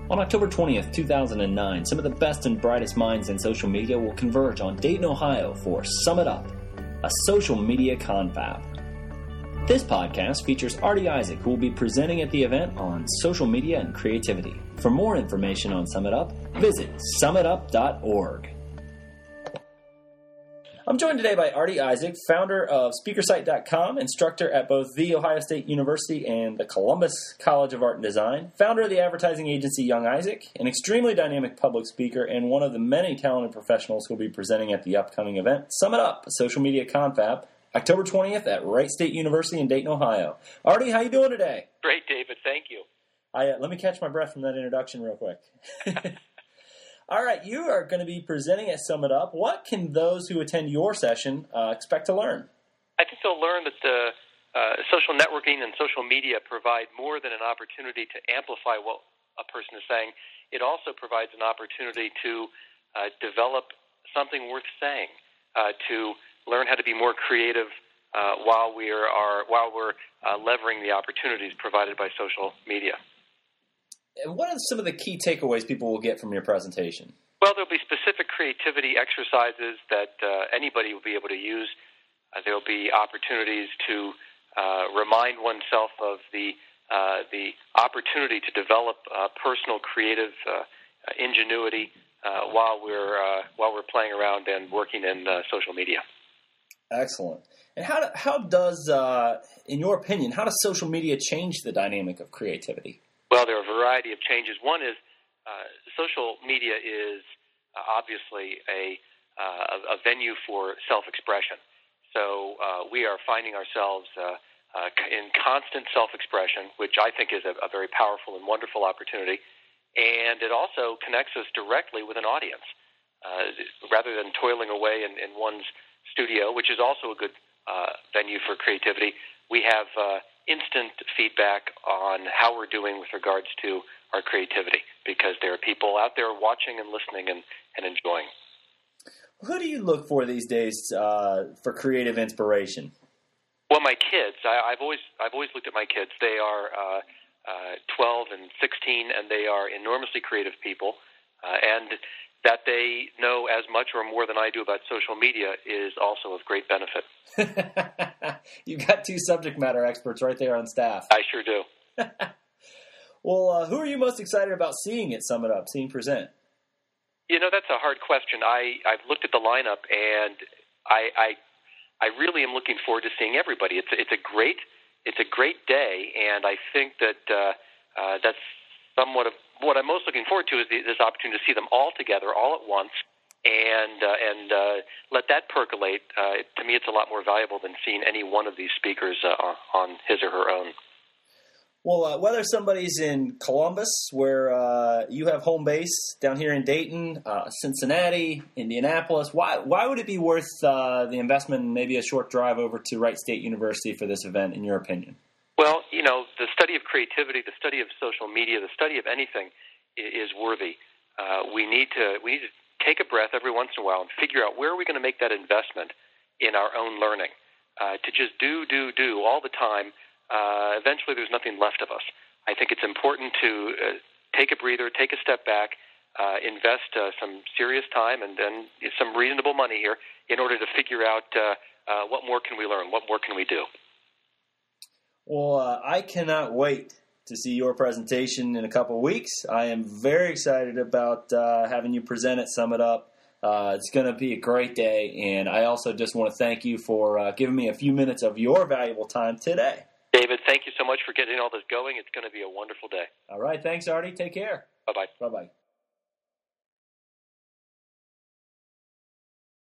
On October 20th, 2009, some of the best and brightest minds in social media will converge on Dayton, Ohio for Summit Up, a social media confab. This podcast features Artie Isaac, who will be presenting at the event on social media and creativity. For more information on Summit Up, visit summitup.org. I'm joined today by Artie Isaac, founder of SpeakerSite.com, instructor at both The Ohio State University and the Columbus College of Art and Design, founder of the advertising agency Young Isaac, an extremely dynamic public speaker, and one of the many talented professionals who will be presenting at the upcoming event, Summit Up, a social media confab, October 20th at Wright State University in Dayton, Ohio. Artie, how you doing today? Great, David. Thank you. Let me catch my breath from that introduction real quick. All right, you are going to be presenting at Summit Up. What can those who attend your session expect to learn? I think they'll learn that social networking and social media provide more than an opportunity to amplify what a person is saying. It also provides an opportunity to develop something worth saying, to learn how to be more creative while we're levering the opportunities provided by social media. And what are some of the key takeaways people will get from your presentation? Well, there'll be specific creativity exercises that anybody will be able to use. There'll be opportunities to remind oneself of the opportunity to develop personal creative ingenuity while we're playing around and working in social media. Excellent. And how does, in your opinion, how does social media change the dynamic of creativity? Well, there are a variety of changes. One is social media is obviously a venue for self-expression. So we are finding ourselves in constant self-expression, which I think is a very powerful and wonderful opportunity. And it also connects us directly with an audience. Rather than toiling away in one's studio, which is also a good venue for creativity, we have instant feedback on how we're doing with regards to our creativity, because there are people out there watching and listening and enjoying. Who do you look for these days for creative inspiration? Well, my kids. I've always looked at my kids. They are 12 and 16, and they are enormously creative people, and that they know as much or more than I do about social media is also of great benefit. You've got two subject matter experts right there on staff. I sure do. Well, who are you most excited about seeing at Summit Up, seeing present? You know, that's a hard question. I've looked at the lineup, and I really am looking forward to seeing everybody. It's a great day, and I think that that's somewhat of what I'm most looking forward to is this opportunity to see them all together, all at once, and let that percolate. To me, it's a lot more valuable than seeing any one of these speakers on his or her own. Well, whether somebody's in Columbus, where you have home base, down here in Dayton, Cincinnati, Indianapolis, why would it be worth the investment and maybe a short drive over to Wright State University for this event, in your opinion? Well, you know, the study of creativity, the study of social media, the study of anything is worthy. We need to take a breath every once in a while and figure out where are we going to make that investment in our own learning. To just do all the time, eventually there's nothing left of us. I think it's important to take a breather, take a step back, invest some serious time and some reasonable money here in order to figure out what more can we learn, what more can we do. Well, I cannot wait to see your presentation in a couple of weeks. I am very excited about having you present at Summit Up. It's going to be a great day, and I also just want to thank you for giving me a few minutes of your valuable time today. David, thank you so much for getting all this going. It's going to be a wonderful day. All right. Thanks, Artie. Take care. Bye-bye. Bye-bye.